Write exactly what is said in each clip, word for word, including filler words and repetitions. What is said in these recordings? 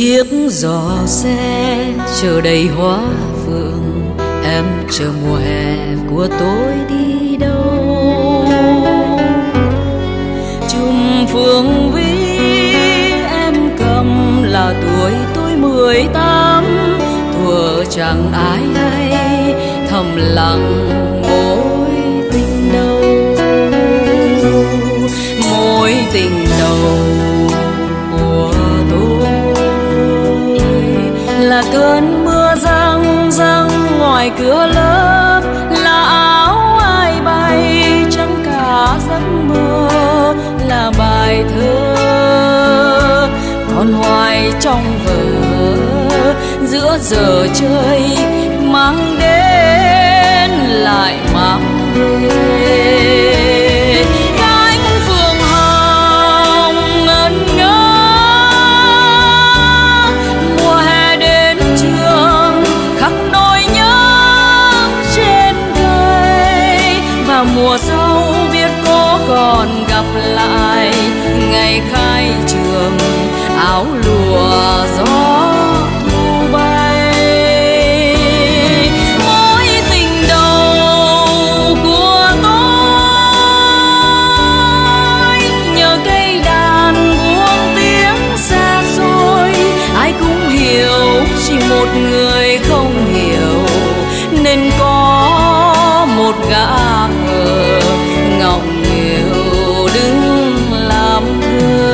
chiếc giỏ xe chờ đầy hoa phượng, em chờ mùa hè của tôi đi đâu. Chùm phượng vĩ em cầm là tuổi tôi mười tám, thuở chẳng ai hay thầm lặng mối tình đầu. Mối tình đầu của tôi là cơn mưa răng răng ngoài cửa lớp, là áo ai bay chẳng cả giấc mơ, là bài thơ còn hoài trong vở giữa giờ chơi, mang đến lại mang về. Cánh phượng hồng ngân ngơ, mùa hè đến trường khắc nỗi nhớ trên cây, và mùa sau biết có còn gặp lại ngày khai trường, áo lụa gió thu bay. Mối tình đầu của tôi nhờ cây đàn buông tiếng xa xôi, ai cũng hiểu chỉ một người không hiểu, nên có một gã khờ ngọng nghèo đứng làm thơ.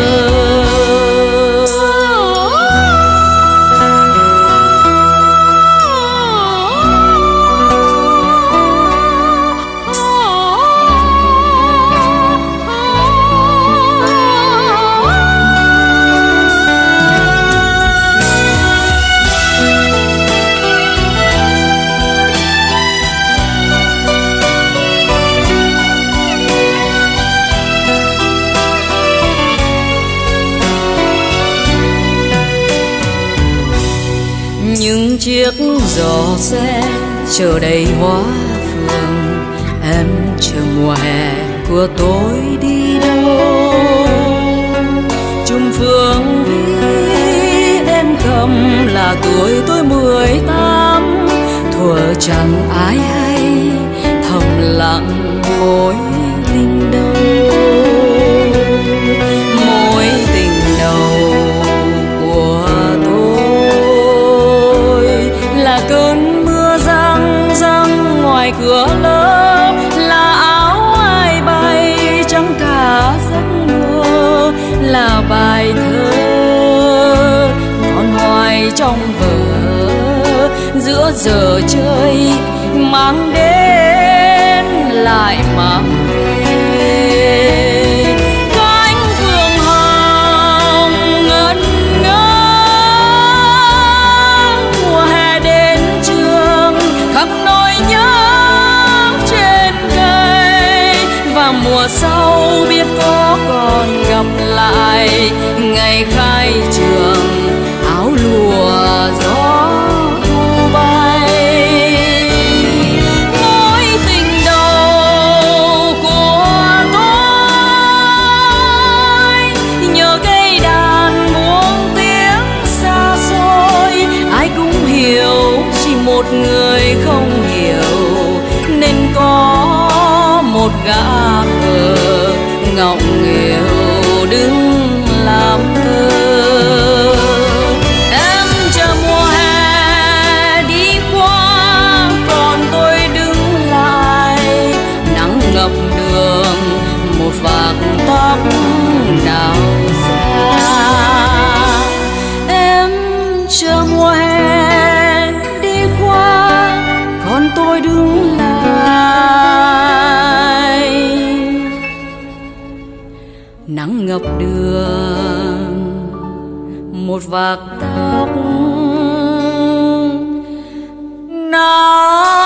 Những chiếc giỏ xe chờ đầy hoa phượng, em chờ mùa hè của tôi đi đâu. Chùm phượng vĩ em cầm là tuổi tôi mười tám, thuở chẳng ai hay thầm lặng mối tình đầu. Mối tình đầu của là cơn mưa răng răng ngoài cửa lớp, là áo ai bay chẳng cả giấc mơ, là bài thơ còn hoài trong vở giữa giờ chơi, mang đến lại mang về. Mùa sau biết có còn gặp lại ngày khai trường, áo lụa gió thu bay. Mối tình đầu của tôi nhờ cây đàn buông tiếng xa xôi, ai cũng hiểu chỉ một người không hiểu, nên có một gã khờ ngọng nghèo đứng làm thơ. Em chờ mùa hè đi qua, còn tôi đứng lại nắng ngập đường, một vạt tóc đào xa. Em chờ mùa hè đi qua, còn tôi đứng lại nắng ngập đường, một vạt tóc nào